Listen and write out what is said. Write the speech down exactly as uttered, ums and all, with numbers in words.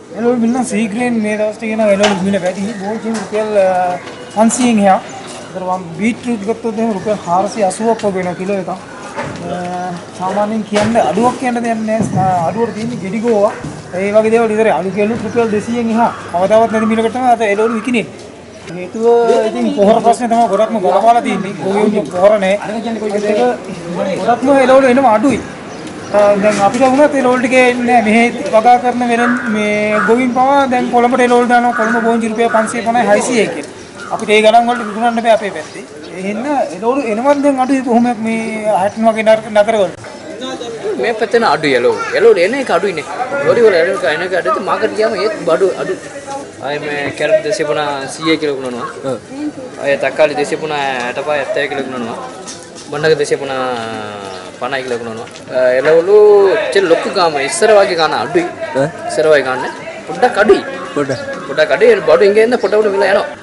එළවලු මිල නම් සීග්‍රේන් මේ දවස් ටික එනවා එළවලු මිල වැඩි. බෝල් රුපියල් පන්සීයෙන් එහා. ඒතර වම් බීට්‍රූට් ගත්තොත් එහෙනම් රුපියල් හාරසිය අසූවක් වගේ වෙනවා කිලෝ එකක්. සාමාන්‍යයෙන් කියන්නේ අඩුවක් කියන්න දෙයක් නැහැ. අඩුවට තියෙන්නේ ගෙඩි ගෝවා. ඒ වගේ දේවල් ඉතින් අලු කෙල්ලු රුපියල් දෙසීයෙන් එහා. කවදාවත් නැති මිලකට තමයි අද එළවලු විකිනේ. හේතුව ඉතින් පොහොර ප්‍රශ්නේ තමයි ගොඩක්ම ගලපාලා තියෙන්නේ. ගොවියෝ පොහොර නැහැ. ඒක ගොඩක්ම එළවලු එනම අඩුයි. දැන් අපිට වුණත් එළවලු ටික එන්නේ මෙහෙ වගා කරන වෙන මේ ගොවින් පවා දැන් කොළඹට එළවලු දානවා. කොළඹ බෝංචි රුපියල් පන්සිය පනහයි හයසියයි කියලා. අපිට ඒ ගණන් වලට විකුණන්න බෑ අපේ පැත්තේ. ඒ හින්දා එළවලු එනවත් දැන් අඩුයි කොහොමද මේ හැටන් වගේ නතර කරලා. මේ පැත්තේ අඩුයි එළවලු. එළවලු එන එක අඩුයිනේ. ලෝරි වල එන එක එන එක අඩුයි. මාකට් ගියාම ඒත් බඩු අඩු. ආයේ මේ කැරට් දෙසිය පනහයි කිලෝ කුණනවා. ඔව්. ආයේ තක්කාලි දෙසිය පනහයි අටපහ හැත්තෑ කිලෝ කුණනවා. බණ්ඩක දෙසිය පනහයි කිලෝ කුණනවා. එළවලු චෙල් ලොකු ගාම ඉස්සර වගේ ගන්න අඩුයි. ඉස්සර වගේ ගන්න පොඩ්ඩක් අඩුයි. පොඩ්ඩක් පොඩ්ඩක් අඩුයි. බඩු ඉංගෙන් පොඩ පොඩ මිල යනවා.